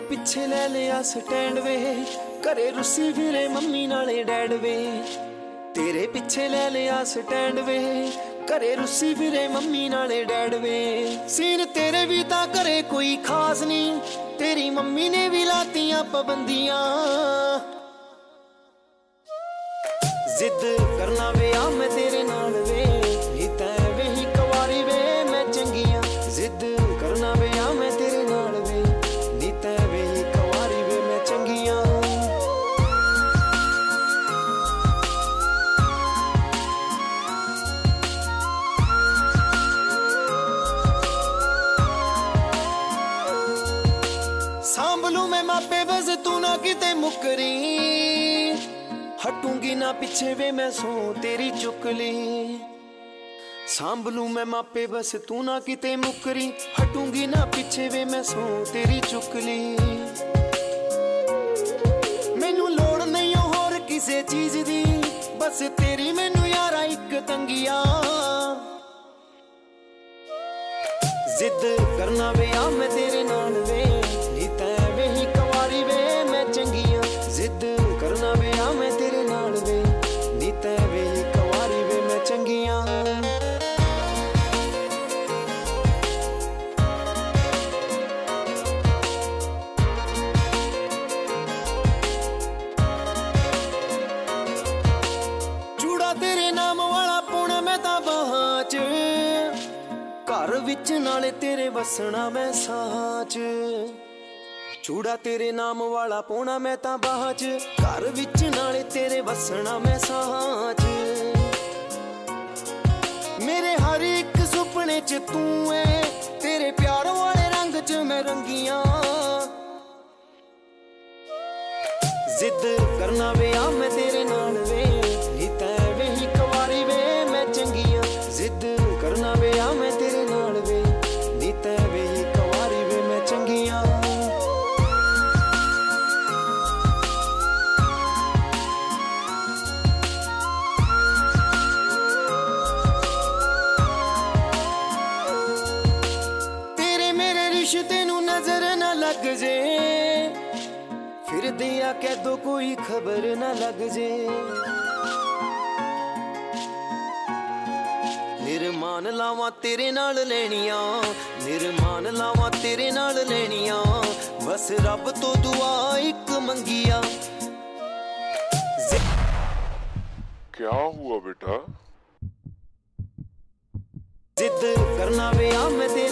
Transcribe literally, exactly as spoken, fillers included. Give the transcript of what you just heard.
पिछे ले लिया स्टैंड वे, घरे रुसी फिरे मम्मी नाले डैड वे। तेरे पिछे ले लिया स्टैंड वे, घरे रुसी फिरे मम्मी नाले डैड वे। सीन तेरे भी तां घरे कोई खास नहीं, तेरी मम्मी ने भी लातियां पाबंदियां। जिद करना वे आ मैं तेरे नाल वे, नी तैं वे ही कवारी वे मैं चंगियां। जिद करना वे आ मैं तेरे नाल वे, नी तैं वे ही कवारी वे मैं चंगियां। सांभलू मैं मापे बस तू ना किते मुकरी, हटूंगी ना पीछे वे मैं सो तेरी चुकली। सांभलू मैं मापे बस तू ना किते मुकरी, हटूंगी ना पीछे वे मैं सो तेरी चुकली। मैनू लोड़ नहीं होर किसे चीज दी, बस तेरी मैनू यारा इक तंगिया। जिद करना वे आ मैं तेरे नाल वे, नी तैं वे ही कवारी वे मैं चंगियां। जिद करना वे आ मैं तेरे नाल वे, नी तैं वे ही कवारी वे मैं चंगियां। चूड़ा तेरे नाम वाला पाउणा मैं तां बाहां च, घर विच नाले तेरे वसना मैं साहां च। चूड़ा तेरे नाम वाला पाउणा मैं तां बाहां च, घर विच नाले तेरे वसना मैं साहां च। मेरे हर एक सुपने च तू है, तेरे प्यार वाले रंग च मैं रंगियां। जिद करना वे आ मैं तेरे नाल वे, नी तैं वे ही कवारी वे मैं चंगियां। जिद करना वे आ मैं तेरे नाल वे, नी तैं वे ही कवारी वे मैं चंगियां। तेरे मेरे रिश्ते नू नजर ना लग जे, फिर दिया कह दो कोई खबर ना लग जे। निरमान लावां तेरे नाल लेनियां, निरमान लावां तेरे नाल लेनियां। बस रब तो दुआ इक मंगिया। क्या हुआ बेटा? जिद करना वे आ मैं तेरे